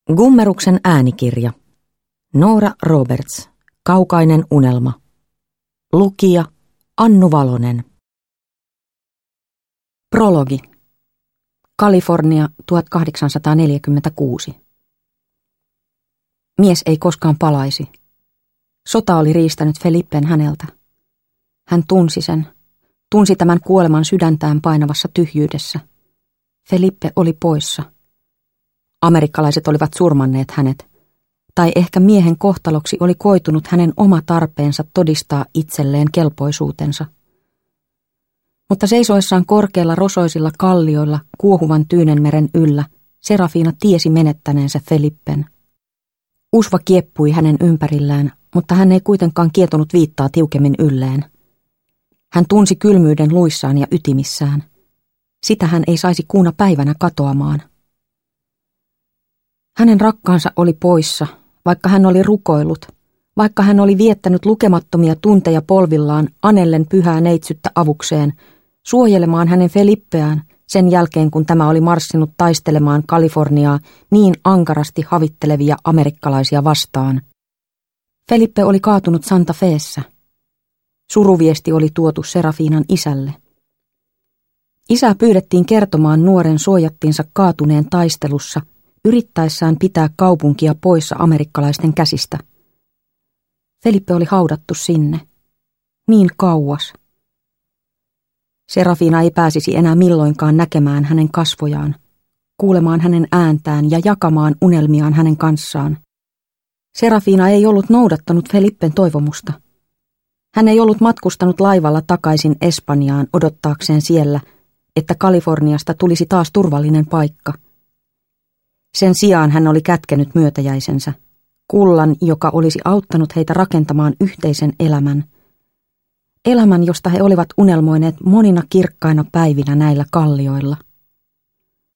Gummeruksen äänikirja. Nora Roberts. Kaukainen unelma. Lukija Annu Valonen. Prologi. Kalifornia 1846. Mies ei koskaan palaisi. Sota oli riistänyt Felippen häneltä. Hän tunsi tämän kuoleman sydäntään painavassa tyhjyydessä. Felippe oli poissa. Amerikkalaiset olivat surmanneet hänet, tai ehkä miehen kohtaloksi oli koitunut hänen oma tarpeensa todistaa itselleen kelpoisuutensa. Mutta seisoessaan korkeilla rosoisilla kallioilla kuohuvan Tyynenmeren yllä, Serafina tiesi menettäneensä Felippen. Usva kieppui hänen ympärillään, mutta hän ei kuitenkaan kietonut viittaa tiukemmin ylleen. Hän tunsi kylmyyden luissaan ja ytimissään. Sitä hän ei saisi kuuna päivänä katoamaan. Hänen rakkaansa oli poissa, vaikka hän oli rukoillut, vaikka hän oli viettänyt lukemattomia tunteja polvillaan anellen pyhää neitsyttä avukseen, suojelemaan hänen Felippeään sen jälkeen, kun tämä oli marssinut taistelemaan Kaliforniaa niin ankarasti havittelevia amerikkalaisia vastaan. Felippe oli kaatunut Santa Feessä. Suruviesti oli tuotu Serafinan isälle. Isää pyydettiin kertomaan nuoren suojattinsa kaatuneen taistelussa, yrittäessään pitää kaupunkia poissa amerikkalaisten käsistä. Felippe oli haudattu sinne. Niin kauas. Serafina ei pääsisi enää milloinkaan näkemään hänen kasvojaan, kuulemaan hänen ääntään ja jakamaan unelmiaan hänen kanssaan. Serafina ei ollut noudattanut Felippen toivomusta. Hän ei ollut matkustanut laivalla takaisin Espanjaan odottaakseen siellä, että Kaliforniasta tulisi taas turvallinen paikka. Sen sijaan hän oli kätkenyt myötäjäisensä, kullan, joka olisi auttanut heitä rakentamaan yhteisen elämän. Elämän, josta he olivat unelmoineet monina kirkkaina päivinä näillä kallioilla.